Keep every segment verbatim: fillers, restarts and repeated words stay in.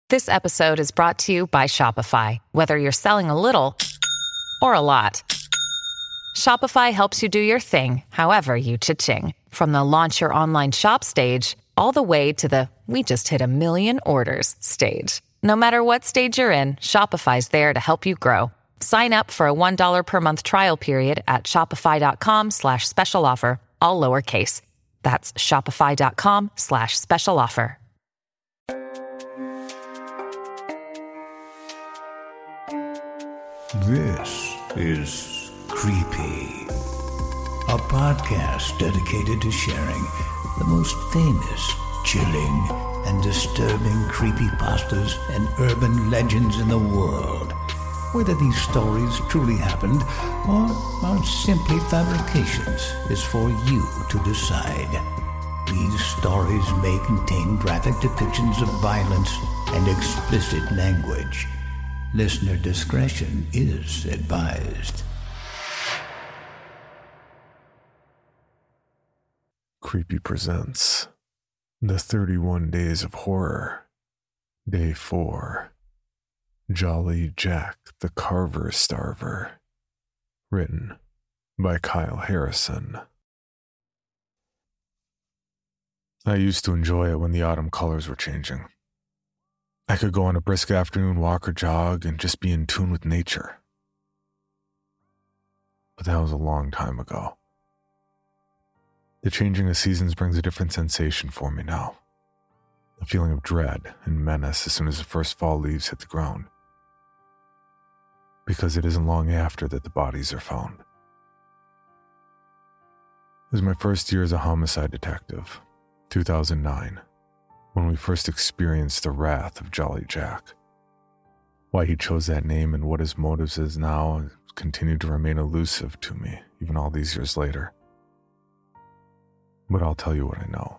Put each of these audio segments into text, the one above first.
This episode is brought to you by Shopify. Whether you're selling a little or a lot, Shopify helps you do your thing, however you cha-ching. From the launch your online shop stage, all the way to the we just hit a million orders stage. No matter what stage you're in, Shopify's there to help you grow. Sign up for a one dollar per month trial period at shopify.com slash special offer, all lowercase. That's shopify.com slash special offer. This is Creepy, a podcast dedicated to sharing the most famous, chilling, and disturbing creepypastas and urban legends in the world. Whether these stories truly happened or are simply fabrications is for you to decide. These stories may contain graphic depictions of violence and explicit language. Listener discretion is advised. Creepy presents The thirty-one Days of Horror, Day four, Jolly Jack the Carver Starver, written by Kyle Harrison. I used to enjoy it when the autumn colors were changing. I could go on a brisk afternoon walk or jog and just be in tune with nature. But that was a long time ago. The changing of seasons brings a different sensation for me now. A feeling of dread and menace as soon as the first fall leaves hit the ground. Because it isn't long after that the bodies are found. It was my first year as a homicide detective, two thousand nine. When we first experienced the wrath of Jolly Jack. Why he chose that name and what his motives is now continue to remain elusive to me, even all these years later. But I'll tell you what I know.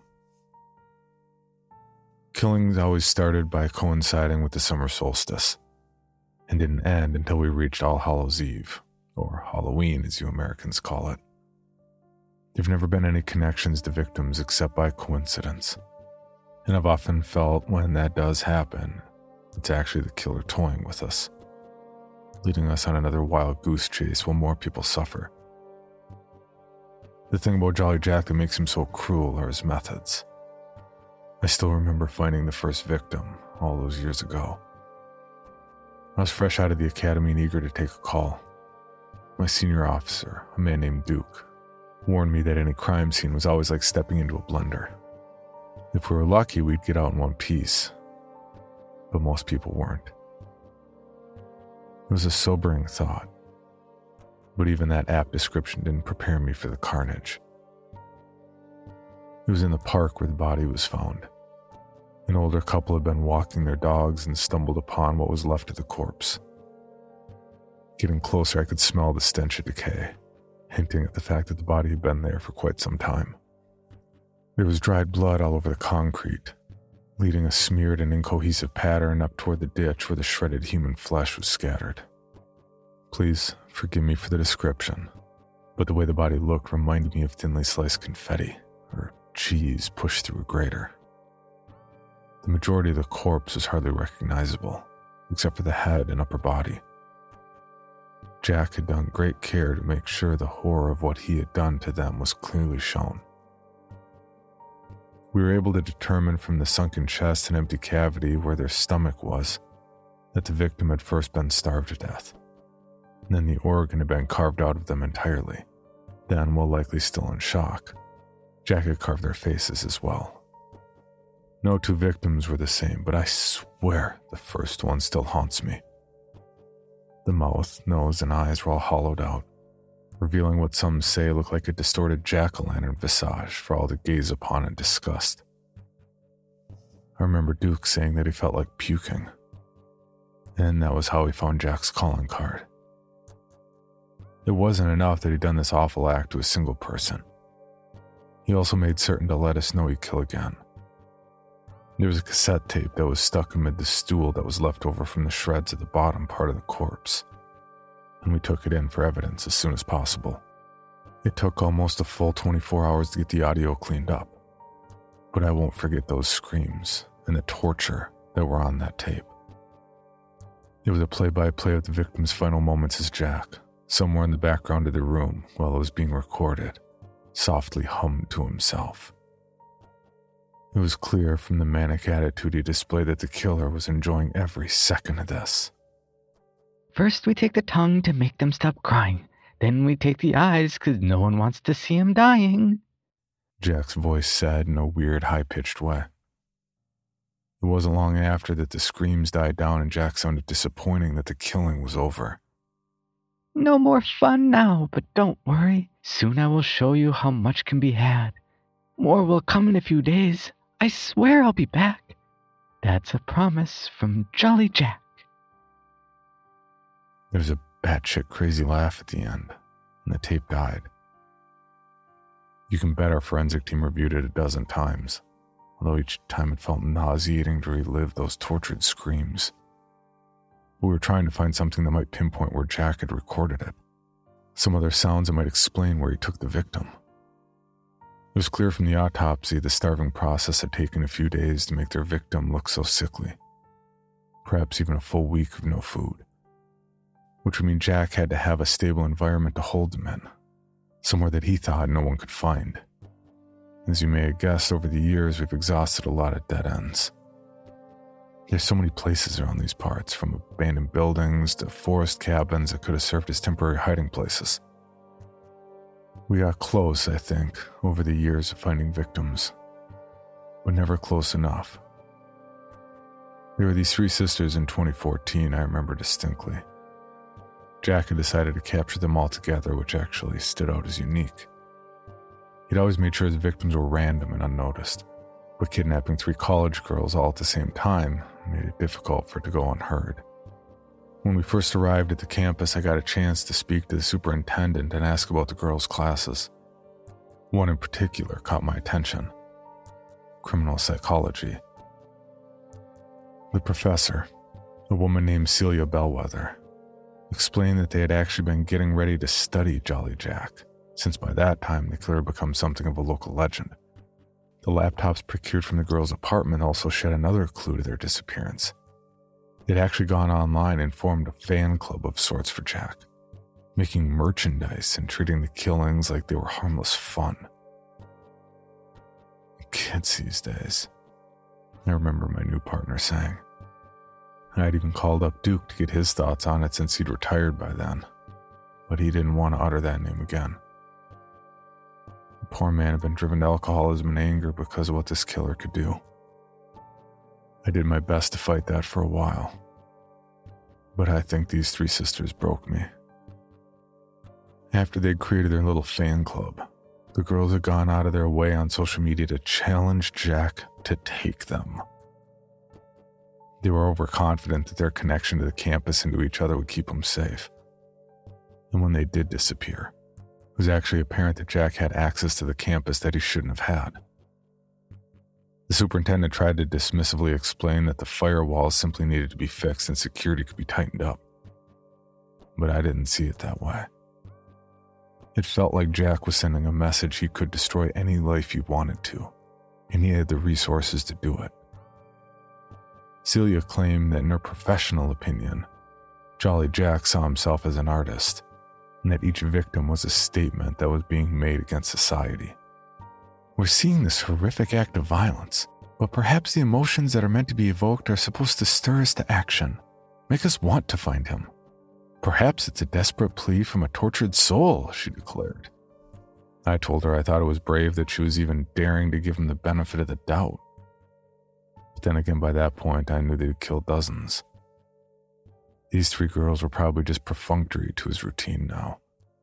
Killings always started by coinciding with the summer solstice, and didn't end until we reached All Hallows Eve, or Halloween as you Americans call it. There've never been any connections to victims except by coincidence. And I've often felt when that does happen, it's actually the killer toying with us, leading us on another wild goose chase while more people suffer. The thing about Jolly Jack that makes him so cruel are his methods. I still remember finding the first victim all those years ago. I was fresh out of the academy and eager to take a call. My senior officer, a man named Duke, warned me that any crime scene was always like stepping into a blender. If we were lucky, we'd get out in one piece. But most people weren't. It was a sobering thought. But even that apt description didn't prepare me for the carnage. It was in the park where the body was found. An older couple had been walking their dogs and stumbled upon what was left of the corpse. Getting closer, I could smell the stench of decay, hinting at the fact that the body had been there for quite some time. There was dried blood all over the concrete, leading a smeared and incohesive pattern up toward the ditch where the shredded human flesh was scattered. Please forgive me for the description, but the way the body looked reminded me of thinly sliced confetti, or cheese pushed through a grater. The majority of the corpse was hardly recognizable, except for the head and upper body. Jack had done great care to make sure the horror of what he had done to them was clearly shown. We were able to determine from the sunken chest and empty cavity where their stomach was that the victim had first been starved to death. And then the organ had been carved out of them entirely. The animal likely still in shock. Jack had carved their faces as well. No two victims were the same, but I swear the first one still haunts me. The mouth, nose, and eyes were all hollowed out, revealing what some say looked like a distorted jack-o'-lantern visage for all to gaze upon in disgust. I remember Duke saying that he felt like puking, and that was how he found Jack's calling card. It wasn't enough that he'd done this awful act to a single person. He also made certain to let us know he'd kill again. There was a cassette tape that was stuck amid the stool that was left over from the shreds at the bottom part of the corpse, and we took it in for evidence as soon as possible. It took almost a full twenty-four hours to get the audio cleaned up, but I won't forget those screams and the torture that were on that tape. It was a play-by-play of the victim's final moments as Jack, somewhere in the background of the room while it was being recorded, softly hummed to himself. It was clear from the manic attitude he displayed that the killer was enjoying every second of this. First we take the tongue to make them stop crying. Then we take the eyes because no one wants to see him dying, Jack's voice said in a weird, high-pitched way. It wasn't long after that the screams died down and Jack sounded disappointing that the killing was over. No more fun now, but don't worry. Soon I will show you how much can be had. More will come in a few days. I swear I'll be back. That's a promise from Jolly Jack. There was a batshit crazy laugh at the end, and the tape died. You can bet our forensic team reviewed it a dozen times, although each time it felt nauseating to relive those tortured screams. We were trying to find something that might pinpoint where Jack had recorded it, some other sounds that might explain where he took the victim. It was clear from the autopsy the starving process had taken a few days to make their victim look so sickly, perhaps even a full week of no food, which would mean Jack had to have a stable environment to hold them in, somewhere that he thought no one could find. As you may have guessed, over the years we've exhausted a lot of dead ends. There's so many places around these parts, from abandoned buildings to forest cabins that could have served as temporary hiding places. We got close, I think, over the years of finding victims, but never close enough. There were these three sisters in twenty fourteen I remember distinctly. Jack had decided to capture them all together, which actually stood out as unique. He'd always made sure his victims were random and unnoticed, but kidnapping three college girls all at the same time made it difficult for it to go unheard. When we first arrived at the campus, I got a chance to speak to the superintendent and ask about the girls' classes. One in particular caught my attention: criminal psychology. The professor, a woman named Celia Bellwether, explained that they had actually been getting ready to study Jolly Jack, since by that time the killer had become something of a local legend. The laptops procured from the girls' apartment also shed another clue to their disappearance. They'd actually gone online and formed a fan club of sorts for Jack, making merchandise and treating the killings like they were harmless fun. Kids these days, I remember my new partner saying. I'd even called up Duke to get his thoughts on it since he'd retired by then, but he didn't want to utter that name again. The poor man had been driven to alcoholism and anger because of what this killer could do. I did my best to fight that for a while, but I think these three sisters broke me. After they'd created their little fan club, the girls had gone out of their way on social media to challenge Jack to take them. They were overconfident that their connection to the campus and to each other would keep them safe. And when they did disappear, it was actually apparent that Jack had access to the campus that he shouldn't have had. The superintendent tried to dismissively explain that the firewalls simply needed to be fixed and security could be tightened up. But I didn't see it that way. It felt like Jack was sending a message he could destroy any life he wanted to, and he had the resources to do it. Celia claimed that in her professional opinion, Jolly Jack saw himself as an artist, and that each victim was a statement that was being made against society. We're seeing this horrific act of violence, but perhaps the emotions that are meant to be evoked are supposed to stir us to action, make us want to find him. Perhaps it's a desperate plea from a tortured soul, she declared. I told her I thought it was brave that she was even daring to give him the benefit of the doubt. But then again, by that point, I knew they'd killed dozens. These three girls were probably just perfunctory to his routine now.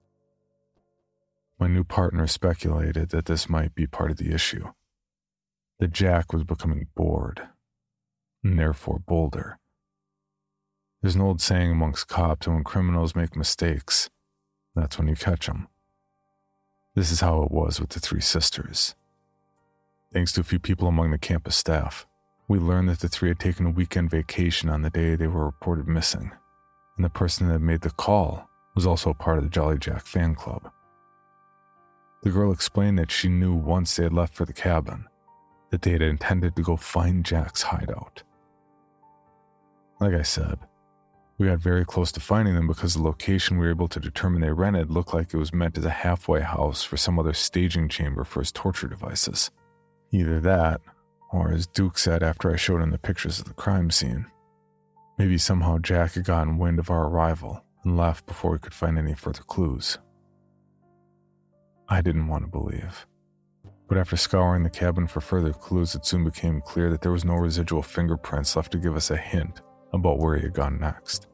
My new partner speculated that this might be part of the issue, that Jack was becoming bored, and therefore bolder. There's an old saying amongst cops that when criminals make mistakes, that's when you catch them. This is how it was with the three sisters. Thanks to a few people among the campus staff, we learned that the three had taken a weekend vacation on the day they were reported missing, and the person that made the call was also a part of the Jolly Jack fan club. The girl explained that she knew once they had left for the cabin that they had intended to go find Jack's hideout, Like I said, we got very close to finding them because the location we were able to determine they rented looked like it was meant as a halfway house for some other staging chamber for his torture devices. Either that, or as Duke said after I showed him the pictures of the crime scene, maybe somehow Jack had gotten wind of our arrival and left before we could find any further clues. I didn't want to believe. But after scouring the cabin for further clues, it soon became clear that there was no residual fingerprints left to give us a hint about where he had gone next.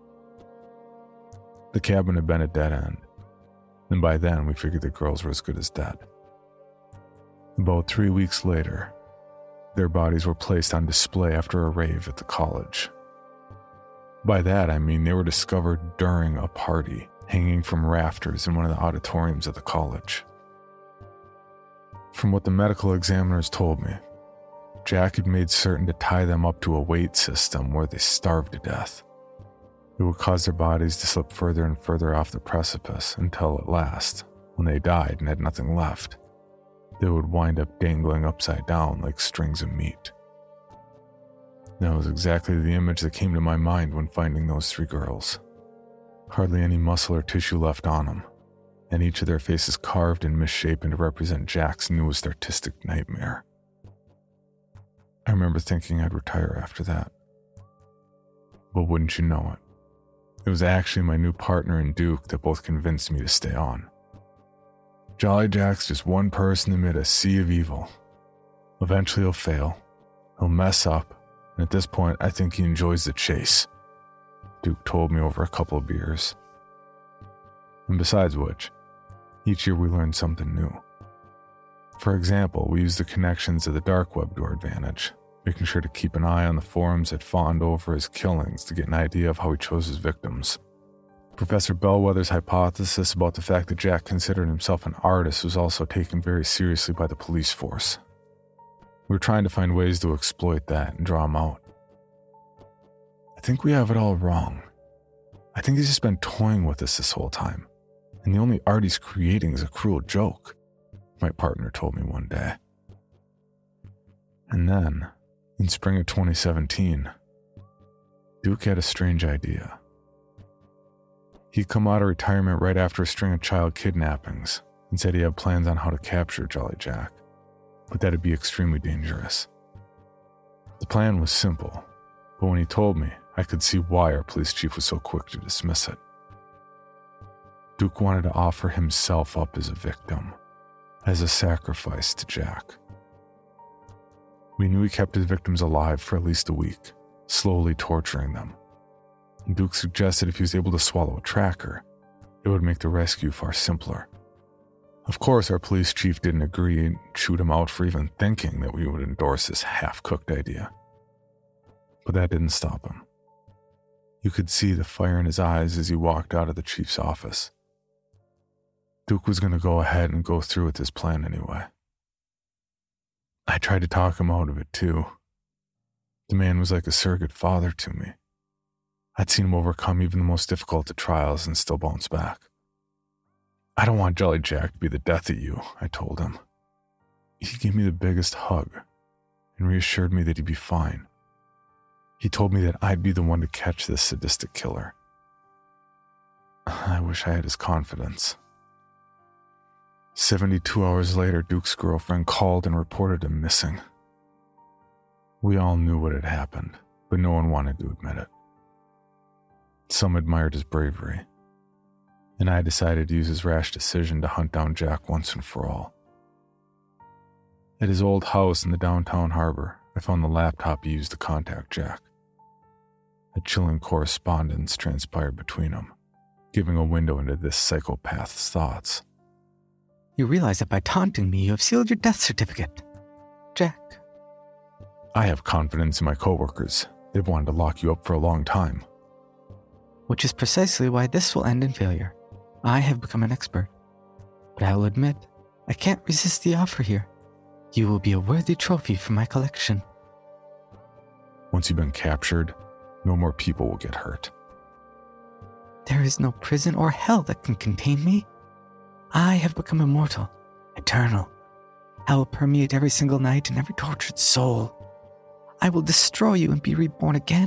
The cabin had been a dead end, and by then we figured the girls were as good as dead. About three weeks later, their bodies were placed on display after a rave at the college. By that I mean they were discovered during a party, hanging from rafters in one of the auditoriums of the college. From what the medical examiners told me, Jack had made certain to tie them up to a weight system where they starved to death. It would cause their bodies to slip further and further off the precipice until at last, when they died and had nothing left, they would wind up dangling upside down like strings of meat. That was exactly the image that came to my mind when finding those three girls. Hardly any muscle or tissue left on them, and each of their faces carved and misshapen to represent Jack's newest artistic nightmare. I remember thinking I'd retire after that. But wouldn't you know it, it was actually my new partner and Duke that both convinced me to stay on. Jolly Jack's just one person amid a sea of evil. Eventually he'll fail, he'll mess up, and at this point I think he enjoys the chase, Duke told me over a couple of beers. And besides which, each year we learned something new. For example, we used the connections of the dark web to our advantage, making sure to keep an eye on the forums that fawned over his killings to get an idea of how he chose his victims. Professor Bellwether's hypothesis about the fact that Jack considered himself an artist was also taken very seriously by the police force. We were trying to find ways to exploit that and draw him out. I think we have it all wrong. I think he's just been toying with us this whole time, and the only art he's creating is a cruel joke, my partner told me one day. And then, in spring of twenty seventeen, Duke had a strange idea. He'd come out of retirement right after a string of child kidnappings and said he had plans on how to capture Jolly Jack, but that'd be extremely dangerous. The plan was simple, but when he told me, I could see why our police chief was so quick to dismiss it. Duke wanted to offer himself up as a victim, as a sacrifice to Jack. We knew he kept his victims alive for at least a week, slowly torturing them. And Duke suggested if he was able to swallow a tracker, it would make the rescue far simpler. Of course, our police chief didn't agree and chewed him out for even thinking that we would endorse this half-cooked idea. But that didn't stop him. You could see the fire in his eyes as he walked out of the chief's office. Duke was going to go ahead and go through with his plan anyway. I tried to talk him out of it too. The man was like a surrogate father to me. I'd seen him overcome even the most difficult of trials and still bounce back. I don't want Jolly Jack to be the death of you, I told him. He gave me the biggest hug and reassured me that he'd be fine. He told me that I'd be the one to catch this sadistic killer. I wish I had his confidence. seventy-two hours later, Duke's girlfriend called and reported him missing. We all knew what had happened, but no one wanted to admit it. Some admired his bravery, and I decided to use his rash decision to hunt down Jack once and for all. At his old house in the downtown harbor, I found the laptop he used to contact Jack. A chilling correspondence transpired between them, giving a window into this psychopath's thoughts. You realize that by taunting me, you have sealed your death certificate. Jack. I have confidence in my coworkers. They've wanted to lock you up for a long time. Which is precisely why this will end in failure. I have become an expert. But I will admit, I can't resist the offer here. You will be a worthy trophy for my collection. Once you've been captured, no more people will get hurt. There is no prison or hell that can contain me. I have become immortal, eternal. I will permeate every single night in every tortured soul. I will destroy you and be reborn again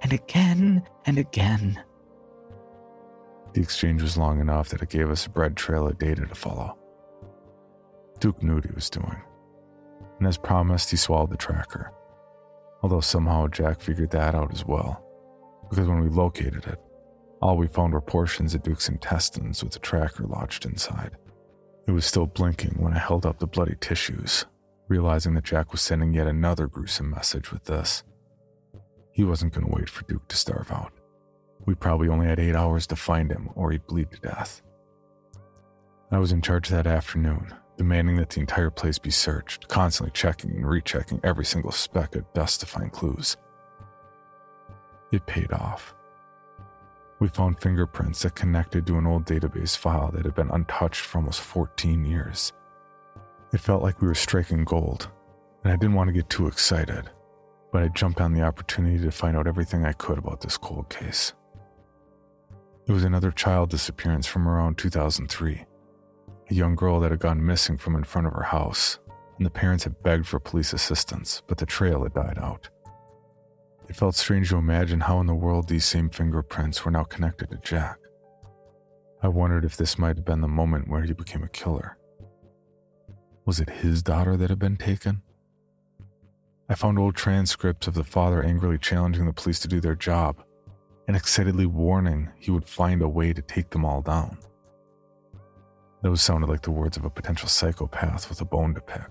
and again and again. The exchange was long enough that it gave us a bread trail of data to follow. Duke knew what he was doing, and as promised, he swallowed the tracker. Although somehow Jack figured that out as well, because when we located it, all we found were portions of Duke's intestines with the tracker lodged inside. It was still blinking when I held up the bloody tissues, realizing that Jack was sending yet another gruesome message with this. He wasn't going to wait for Duke to starve out. We probably only had eight hours to find him, or he'd bleed to death. I was in charge that afternoon, demanding that the entire place be searched, constantly checking and rechecking every single speck at best to find clues. It paid off. We found fingerprints that connected to an old database file that had been untouched for almost fourteen years. It felt like we were striking gold, and I didn't want to get too excited, but I jumped on the opportunity to find out everything I could about this cold case. It was another child disappearance from around two thousand three. A young girl that had gone missing from in front of her house, and the parents had begged for police assistance, but the trail had died out. It felt strange to imagine how in the world these same fingerprints were now connected to Jack. I wondered if this might have been the moment where he became a killer. Was it his daughter that had been taken? I found old transcripts of the father angrily challenging the police to do their job, and excitedly warning he would find a way to take them all down. Those sounded like the words of a potential psychopath with a bone to pick.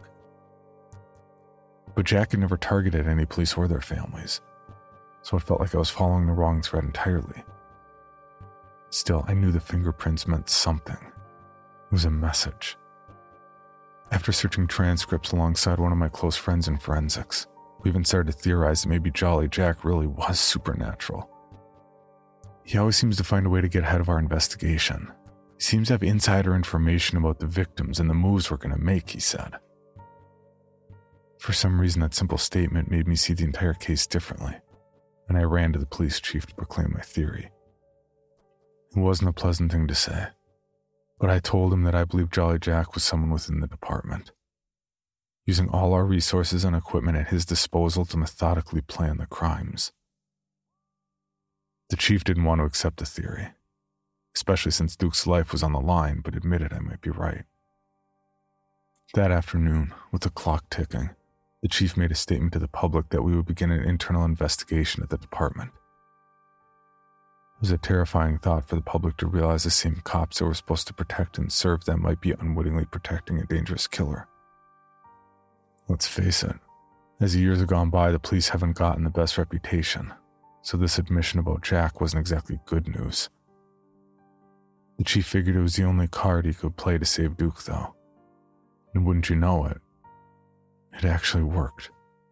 But Jack had never targeted any police or their families, so it felt like I was following the wrong thread entirely. Still, I knew the fingerprints meant something. It was a message. After searching transcripts alongside one of my close friends in forensics, we even started to theorize that maybe Jolly Jack really was supernatural. He always seems to find a way to get ahead of our investigation. He seems to have insider information about the victims and the moves we're going to make, he said. For some reason, that simple statement made me see the entire case differently, and I ran to the police chief to proclaim my theory. It wasn't a pleasant thing to say, but I told him that I believed Jolly Jack was someone within the department, using all our resources and equipment at his disposal to methodically plan the crimes. The chief didn't want to accept the theory, especially since Duke's life was on the line, but admitted I might be right. That afternoon, with the clock ticking, the chief made a statement to the public that we would begin an internal investigation at the department. It was a terrifying thought for the public to realize the same cops that were supposed to protect and serve them might be unwittingly protecting a dangerous killer. Let's face it, as the years have gone by, the police haven't gotten the best reputation, so this admission about Jack wasn't exactly good news. The chief figured it was the only card he could play to save Duke, though. And wouldn't you know it, it actually worked.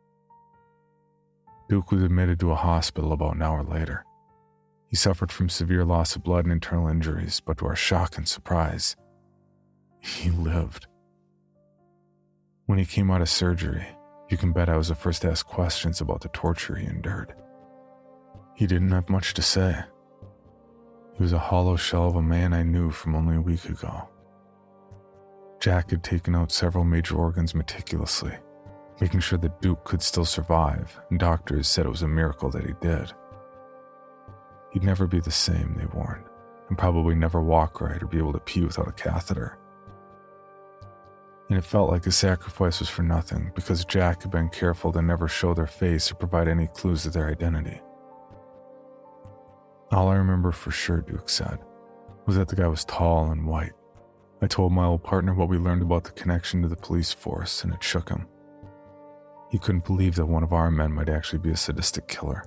Duke was admitted to a hospital about an hour later. He suffered from severe loss of blood and internal injuries, but to our shock and surprise, he lived. When he came out of surgery, you can bet I was the first to ask questions about the torture he endured. He didn't have much to say. He was a hollow shell of a man I knew from only a week ago. Jack had taken out several major organs meticulously, making sure that Duke could still survive, and doctors said it was a miracle that he did. He'd never be the same, they warned, and probably never walk right or be able to pee without a catheter. And it felt like his sacrifice was for nothing because Jack had been careful to never show their face or provide any clues to their identity. All I remember for sure, Duke said, was that the guy was tall and white. I told my old partner what we learned about the connection to the police force, and it shook him. He couldn't believe that one of our men might actually be a sadistic killer.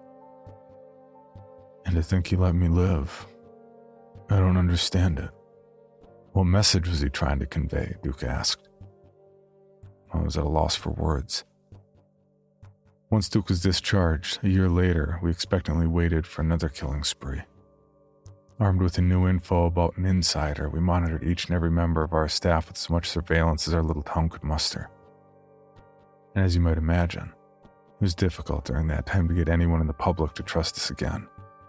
And to think he let me live, I don't understand it. What message was he trying to convey? Duke asked. I was at a loss for words. Once Duke was discharged, a year later, we expectantly waited for another killing spree. Armed with the new info about an insider, we monitored each and every member of our staff with as much surveillance as our little town could muster. And as you might imagine, it was difficult during that time to get anyone in the public to trust us again.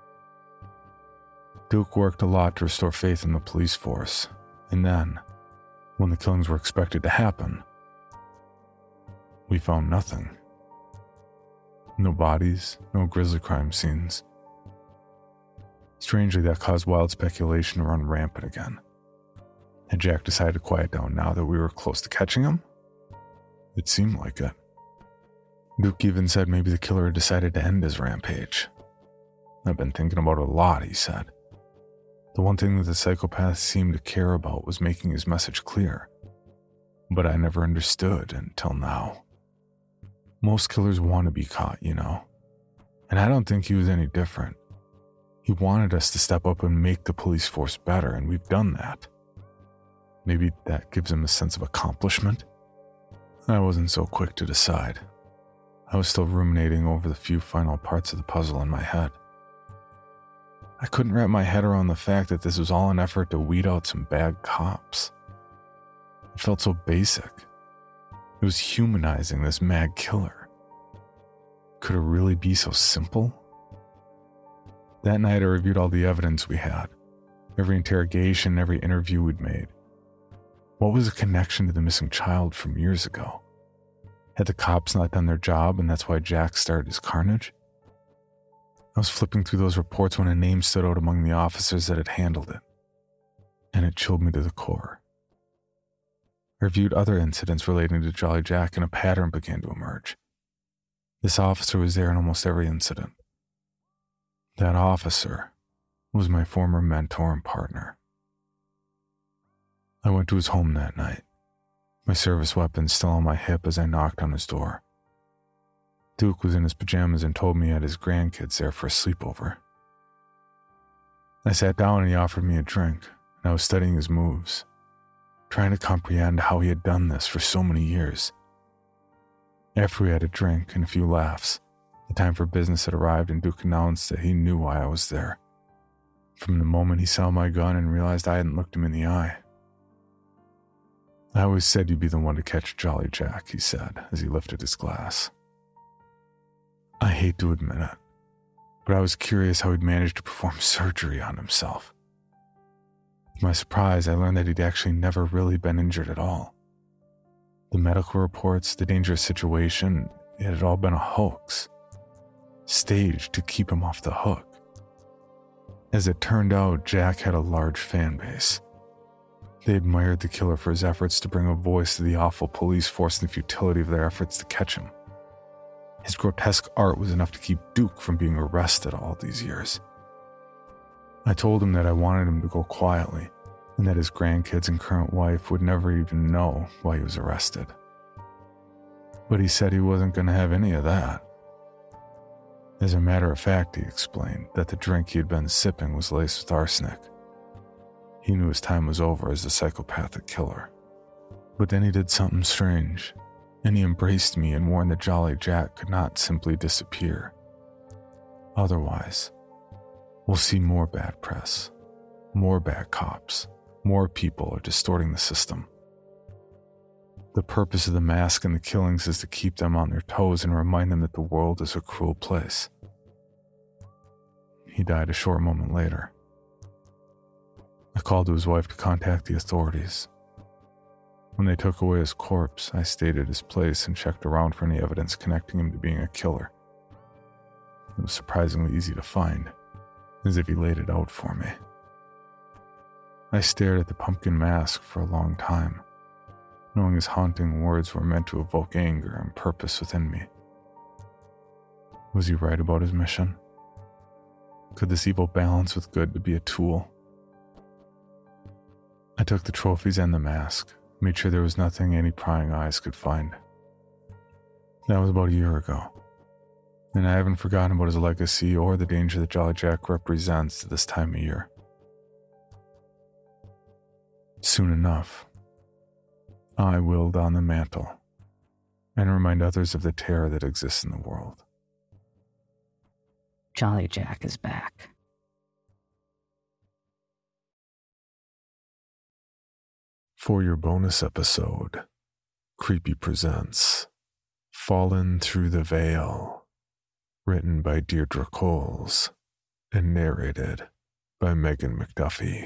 Duke worked a lot to restore faith in the police force, and then, when the killings were expected to happen, we found nothing. No bodies, no grisly crime scenes. Strangely, that caused wild speculation to run rampant again. Had Jack decided to quiet down now that we were close to catching him? It seemed like it. Duke even said maybe the killer had decided to end his rampage. I've been thinking about it a lot, he said. The one thing that the psychopath seemed to care about was making his message clear. But I never understood until now. Most killers want to be caught, you know. And I don't think he was any different. He wanted us to step up and make the police force better, and we've done that. Maybe that gives him a sense of accomplishment? I wasn't so quick to decide. I was still ruminating over the few final parts of the puzzle in my head. I couldn't wrap my head around the fact that this was all an effort to weed out some bad cops. It felt so basic. It was humanizing this mad killer. Could it really be so simple? That night I reviewed all the evidence we had, every interrogation, every interview we'd made. What was the connection to the missing child from years ago? Had the cops not done their job and that's why Jack started his carnage? I was flipping through those reports when a name stood out among the officers that had handled it, and it chilled me to the core. I reviewed other incidents relating to Jolly Jack and a pattern began to emerge. This officer was there in almost every incident. That officer was my former mentor and partner. I went to his home that night, my service weapon still on my hip as I knocked on his door. Duke was in his pajamas and told me he had his grandkids there for a sleepover. I sat down and he offered me a drink, and I was studying his moves, trying to comprehend how he had done this for so many years. After we had a drink and a few laughs, the time for business had arrived and Duke announced that he knew why I was there. From the moment he saw my gun and realized I hadn't looked him in the eye. I always said you'd be the one to catch Jolly Jack, he said as he lifted his glass. I hate to admit it, but I was curious how he'd managed to perform surgery on himself. To my surprise, I learned that he'd actually never really been injured at all. The medical reports, the dangerous situation, it had all been a hoax, staged to keep him off the hook. As it turned out, Jack had a large fan base. They admired the killer for his efforts to bring a voice to the awful police force and the futility of their efforts to catch him. His grotesque art was enough to keep Duke from being arrested all these years. I told him that I wanted him to go quietly, and that his grandkids and current wife would never even know why he was arrested. But he said he wasn't going to have any of that. As a matter of fact, he explained that the drink he had been sipping was laced with arsenic. He knew his time was over as a psychopathic killer. But then he did something strange, and he embraced me and warned that Jolly Jack could not simply disappear. Otherwise, we'll see more bad press, more bad cops, more people are distorting the system. The purpose of the mask and the killings is to keep them on their toes and remind them that the world is a cruel place. He died a short moment later. I called to his wife to contact the authorities. When they took away his corpse, I stayed at his place and checked around for any evidence connecting him to being a killer. It was surprisingly easy to find, as if he laid it out for me. I stared at the pumpkin mask for a long time, knowing his haunting words were meant to evoke anger and purpose within me. Was he right about his mission? Could this evil balance with good to be a tool? I took the trophies and the mask, made sure there was nothing any prying eyes could find. That was about a year ago, and I haven't forgotten about his legacy or the danger that Jolly Jack represents at this time of year. Soon enough, I will don the mantle and remind others of the terror that exists in the world. Jolly Jack is back. For your bonus episode, Creepy presents Fallen Through the Veil, written by Deirdre Coles and narrated by Megan McDuffie.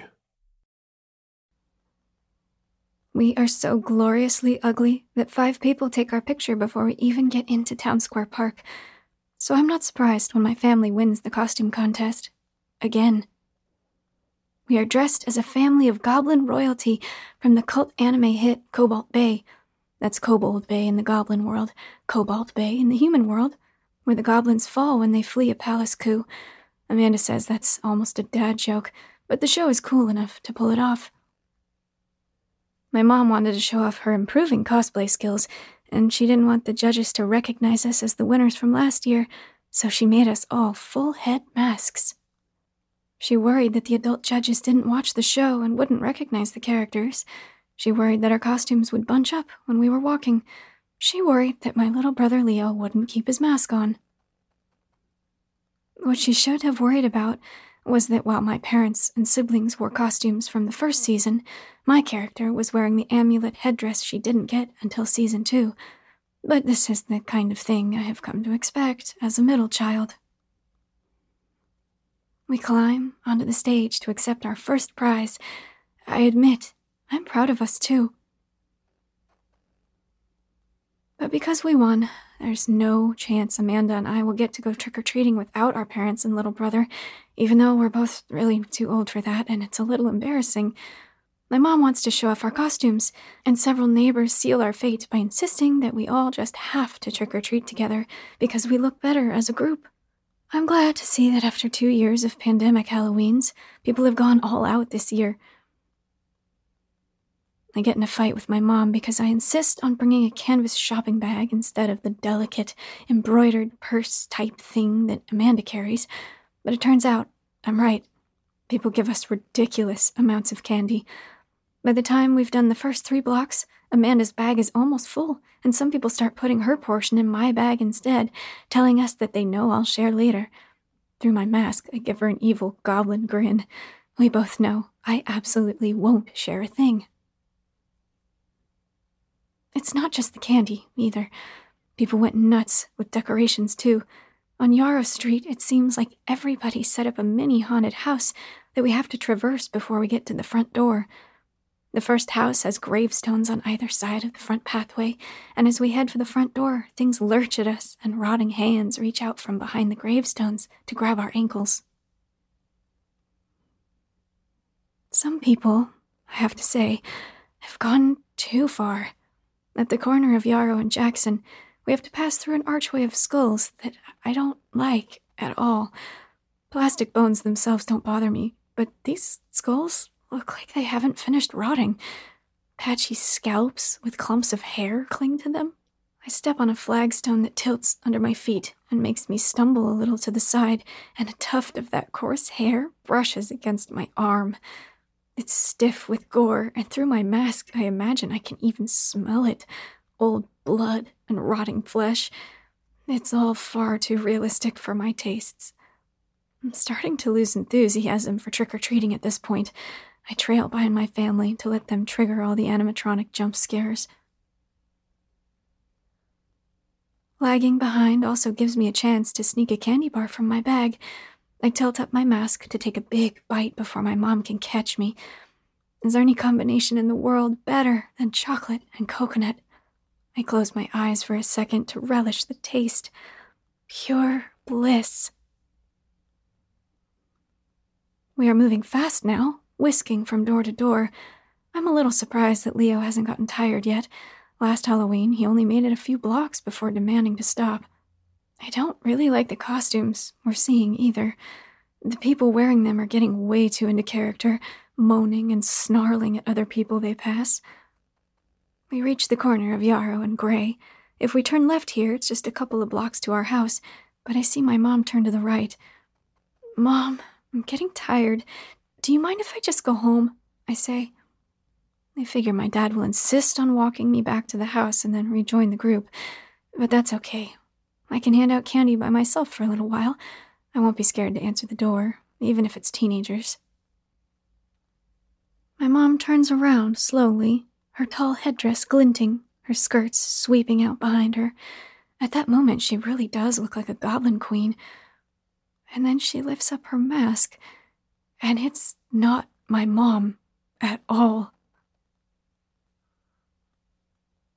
We are so gloriously ugly that five people take our picture before we even get into Town Square Park. So I'm not surprised when my family wins the costume contest. Again. We are dressed as a family of goblin royalty from the cult anime hit Cobalt Bay. That's Kobold Bay in the goblin world, Cobalt Bay in the human world, where the goblins fall when they flee a palace coup. Amanda says that's almost a dad joke, but the show is cool enough to pull it off. My mom wanted to show off her improving cosplay skills, and she didn't want the judges to recognize us as the winners from last year, so she made us all full-head masks. She worried that the adult judges didn't watch the show and wouldn't recognize the characters. She worried that our costumes would bunch up when we were walking. She worried that my little brother Leo wouldn't keep his mask on. What she should have worried about was that while my parents and siblings wore costumes from the first season, my character was wearing the amulet headdress she didn't get until season two. But this is the kind of thing I have come to expect as a middle child. We climb onto the stage to accept our first prize. I admit, I'm proud of us too. But because we won, there's no chance Amanda and I will get to go trick-or-treating without our parents and little brother, even though we're both really too old for that and it's a little embarrassing. My mom wants to show off our costumes, and several neighbors seal our fate by insisting that we all just have to trick-or-treat together because we look better as a group. I'm glad to see that after two years of pandemic Halloweens, people have gone all out this year. I get in a fight with my mom because I insist on bringing a canvas shopping bag instead of the delicate, embroidered purse-type thing that Amanda carries, but it turns out I'm right. People give us ridiculous amounts of candy. By the time we've done the first three blocks, Amanda's bag is almost full, and some people start putting her portion in my bag instead, telling us that they know I'll share later. Through my mask, I give her an evil goblin grin. We both know I absolutely won't share a thing. It's not just the candy, either. People went nuts with decorations, too. On Yarrow Street, it seems like everybody set up a mini haunted house that we have to traverse before we get to the front door. The first house has gravestones on either side of the front pathway, and as we head for the front door, things lurch at us, and rotting hands reach out from behind the gravestones to grab our ankles. Some people, I have to say, have gone too far. At the corner of Yarrow and Jackson, we have to pass through an archway of skulls that I don't like at all. Plastic bones themselves don't bother me, but these skulls look like they haven't finished rotting. Patchy scalps with clumps of hair cling to them. I step on a flagstone that tilts under my feet and makes me stumble a little to the side, and a tuft of that coarse hair brushes against my arm. It's stiff with gore, and through my mask I imagine I can even smell it. Old blood and rotting flesh. It's all far too realistic for my tastes. I'm starting to lose enthusiasm for trick-or-treating at this point. I trail behind my family to let them trigger all the animatronic jump scares. Lagging behind also gives me a chance to sneak a candy bar from my bag. I tilt up my mask to take a big bite before my mom can catch me. Is there any combination in the world better than chocolate and coconut? I close my eyes for a second to relish the taste. Pure bliss. We are moving fast now, whisking from door to door. I'm a little surprised that Leo hasn't gotten tired yet. Last Halloween, he only made it a few blocks before demanding to stop. I don't really like the costumes we're seeing either. The people wearing them are getting way too into character, moaning and snarling at other people they pass. We reach the corner of Yarrow and Gray. If we turn left here, it's just a couple of blocks to our house, but I see my mom turn to the right. Mom, I'm getting tired. Do you mind if I just go home? I say. I figure my dad will insist on walking me back to the house and then rejoin the group, but that's okay. I can hand out candy by myself for a little while. I won't be scared to answer the door, even if it's teenagers. My mom turns around slowly, her tall headdress glinting, her skirts sweeping out behind her. At that moment, she really does look like a goblin queen. And then she lifts up her mask, and it's not my mom at all.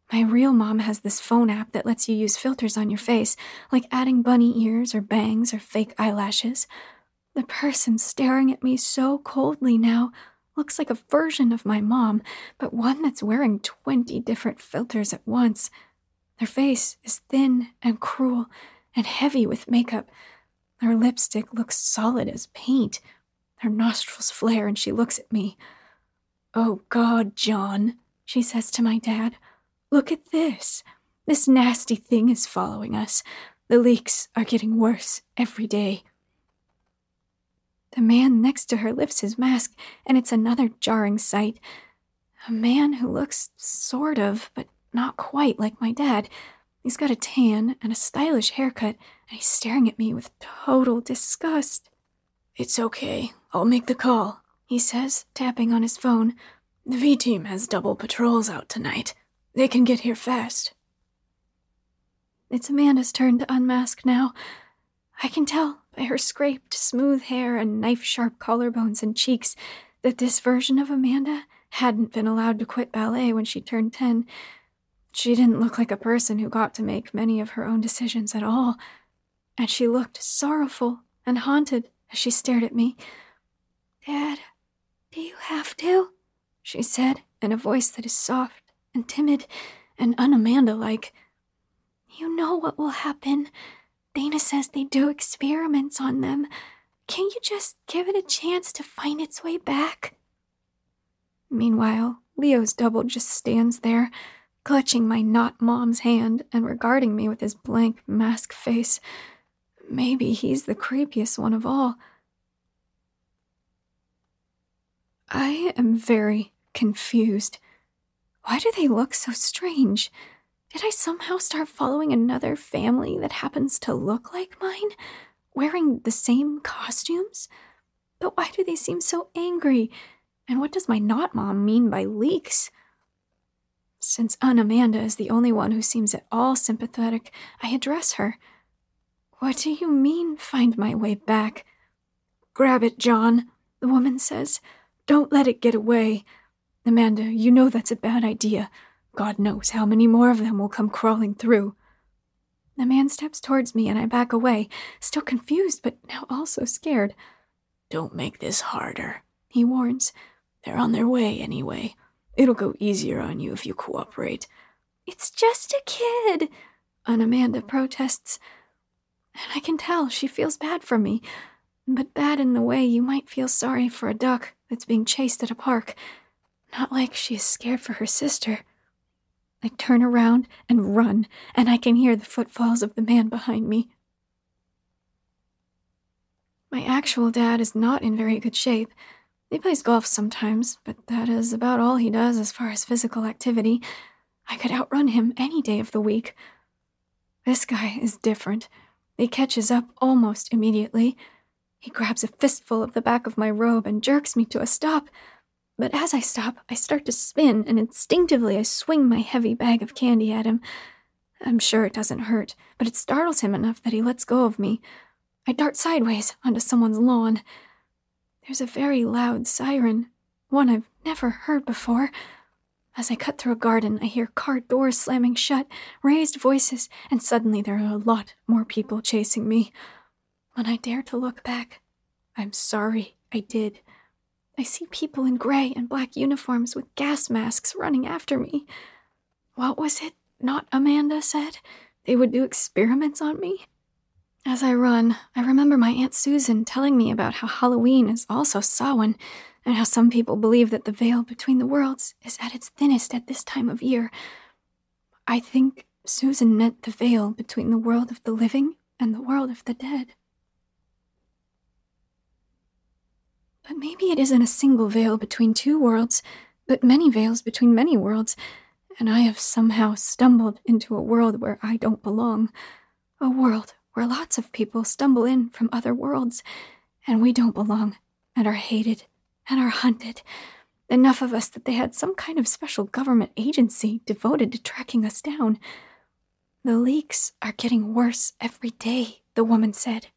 My real mom has this phone app that lets you use filters on your face, like adding bunny ears or bangs or fake eyelashes. The person staring at me so coldly now looks like a version of my mom, but one that's wearing twenty different filters at once. Their face is thin and cruel and heavy with makeup. Her lipstick looks solid as paint. Her nostrils flare and she looks at me. "Oh God, John," she says to my dad. "Look at this. This nasty thing is following us. The leaks are getting worse every day." The man next to her lifts his mask, and it's another jarring sight. A man who looks sort of, but not quite like my dad. He's got a tan and a stylish haircut, and he's staring at me with total disgust. "It's okay. I'll make the call," he says, tapping on his phone. "The V-team has double patrols out tonight. They can get here fast." It's Amanda's turn to unmask now. I can tell by her scraped, smooth hair and knife-sharp collarbones and cheeks that this version of Amanda hadn't been allowed to quit ballet when she turned ten. She didn't look like a person who got to make many of her own decisions at all, and she looked sorrowful and haunted as she stared at me. "Dad, do you have to?" she said in a voice that is soft and timid and un-Amanda-like. "You know what will happen. Dana says they do experiments on them. Can't you just give it a chance to find its way back?" Meanwhile, Leo's double just stands there, clutching my not-mom's hand and regarding me with his blank mask face. Maybe he's the creepiest one of all. I am very confused. Why do they look so strange? Did I somehow start following another family that happens to look like mine, wearing the same costumes? But why do they seem so angry? And what does my not-mom mean by leaks? Since un-Amanda is the only one who seems at all sympathetic, I address her. "What do you mean, find my way back?" "Grab it, John," the woman says. "Don't let it get away. Amanda, you know that's a bad idea. God knows how many more of them will come crawling through." The man steps towards me and I back away, still confused but now also scared. "Don't make this harder," he warns. "They're on their way anyway. It'll go easier on you if you cooperate." "It's just a kid," un-Amanda protests. And I can tell she feels bad for me, but bad in the way you might feel sorry for a duck that's being chased at a park. Not like she is scared for her sister. I turn around and run, and I can hear the footfalls of the man behind me. My actual dad is not in very good shape. He plays golf sometimes, but that is about all he does as far as physical activity. I could outrun him any day of the week. This guy is different. He catches up almost immediately. He grabs a fistful of the back of my robe and jerks me to a stop. But as I stop, I start to spin, and instinctively I swing my heavy bag of candy at him. I'm sure it doesn't hurt, but it startles him enough that he lets go of me. I dart sideways onto someone's lawn. There's a very loud siren, one I've never heard before. As I cut through a garden, I hear car doors slamming shut, raised voices, and suddenly there are a lot more people chasing me. When I dare to look back, I'm sorry I did. I see people in gray and black uniforms with gas masks running after me. What was it not Amanda said? They would do experiments on me? As I run, I remember my Aunt Susan telling me about how Halloween is also Samhain, and how some people believe that the veil between the worlds is at its thinnest at this time of year. I think Susan meant the veil between the world of the living and the world of the dead. But maybe it isn't a single veil between two worlds, but many veils between many worlds, and I have somehow stumbled into a world where I don't belong. A world where lots of people stumble in from other worlds, and we don't belong, and are hated, and are hunted. Enough of us that they had some kind of special government agency devoted to tracking us down. The leaks are getting worse every day, the woman said.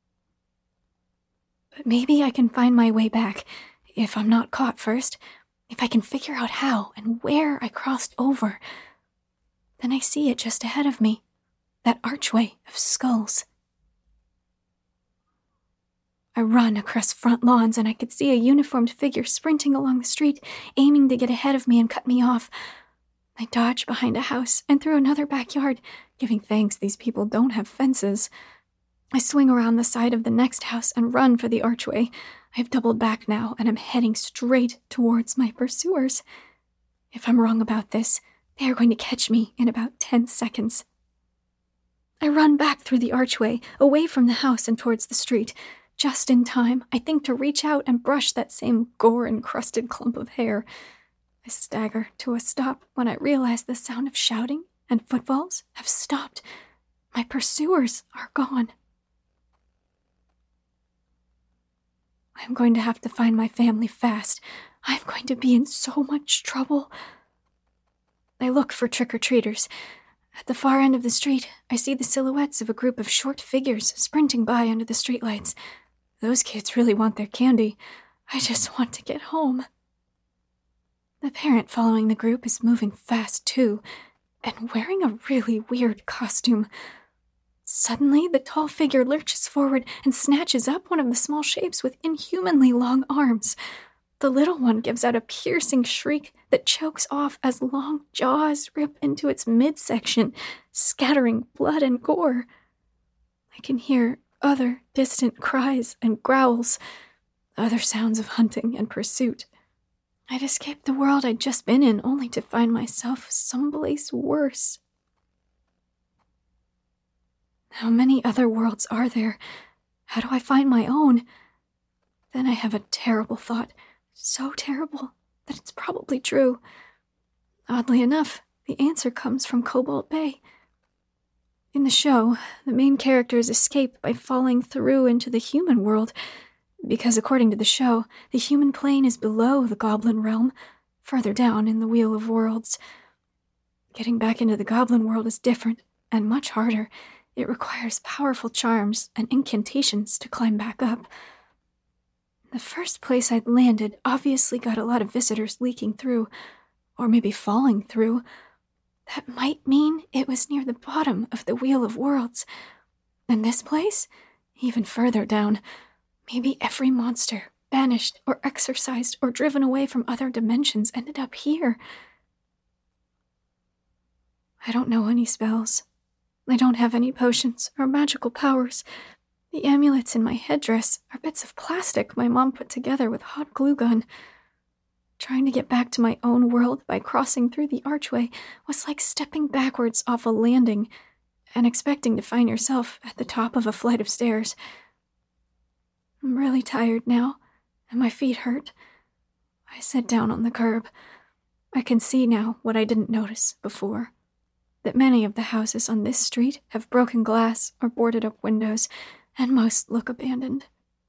But maybe I can find my way back, if I'm not caught first. if I can figure out how and where I crossed over, then I see it just ahead of me, that archway of skulls. I run across front lawns and I could see a uniformed figure sprinting along the street, aiming to get ahead of me and cut me off. I dodge behind a house and through another backyard, giving thanks these people don't have fences. I swing around the side of the next house and run for the archway. I've doubled back now and I'm heading straight towards my pursuers. If I'm wrong about this, they are going to catch me in about ten seconds. I run back through the archway, away from the house and towards the street. Just in time, I think to reach out and brush that same gore-encrusted clump of hair. I stagger to a stop when I realize the sound of shouting and footfalls have stopped. My pursuers are gone. I'm going to have to find my family fast. I'm going to be in so much trouble. I look for trick-or-treaters. At the far end of the street, I see the silhouettes of a group of short figures sprinting by under the streetlights. Those kids really want their candy. I just want to get home. The parent following the group is moving fast, too, and wearing a really weird costume. Suddenly, the tall figure lurches forward and snatches up one of the small shapes with inhumanly long arms. The little one gives out a piercing shriek that chokes off as long jaws rip into its midsection, scattering blood and gore. I can hear other distant cries and growls, other sounds of hunting and pursuit. I'd escaped the world I'd just been in only to find myself someplace worse. How many other worlds are there? How do I find my own? Then I have a terrible thought, so terrible that it's probably true. Oddly enough, the answer comes from Cobalt Bay. In the show, the main characters escape by falling through into the human world, because according to the show, the human plane is below the Goblin realm, further down in the Wheel of Worlds. Getting back into the Goblin world is different and much harder. It requires powerful charms and incantations to climb back up. The first place I'd landed obviously got a lot of visitors leaking through, or maybe falling through. That might mean it was near the bottom of the Wheel of Worlds. And this place? Even further down. Maybe every monster, banished or exorcised or driven away from other dimensions, ended up here. I don't know any spells. I don't have any potions or magical powers. The amulets in my headdress are bits of plastic my mom put together with hot glue gun. Trying to get back to my own world by crossing through the archway was like stepping backwards off a landing and expecting to find yourself at the top of a flight of stairs. I'm really tired now, and my feet hurt. I sit down on the curb. I can see now what I didn't notice before, that many of the houses on this street have broken glass or boarded up windows, and most look abandoned.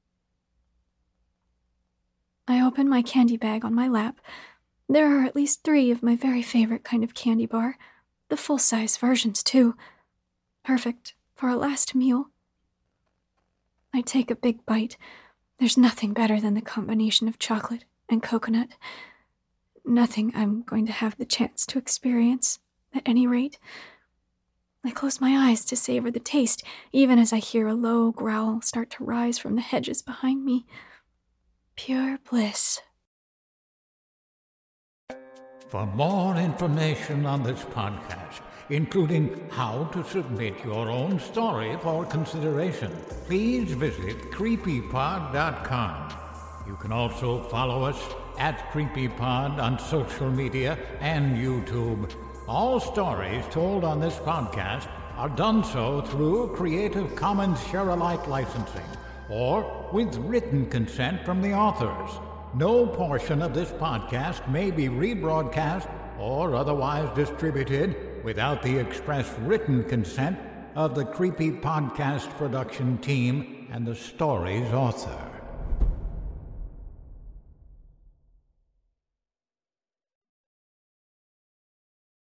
I open my candy bag on my lap. There are at least three of my very favorite kind of candy bar, the full-size versions too. Perfect for a last meal. I take a big bite. There's nothing better than the combination of chocolate and coconut. Nothing I'm going to have the chance to experience, at any rate. I close my eyes to savor the taste, even as I hear a low growl start to rise from the hedges behind me. Pure bliss. For more information on this podcast, including how to submit your own story for consideration, please visit creepypod dot com. You can also follow us at CreepyPod on social media and YouTube. All stories told on this podcast are done so through Creative Commons Share-alike licensing or with written consent from the authors. No portion of this podcast may be rebroadcast or otherwise distributed without the express written consent of the Creepy Podcast production team and the story's author.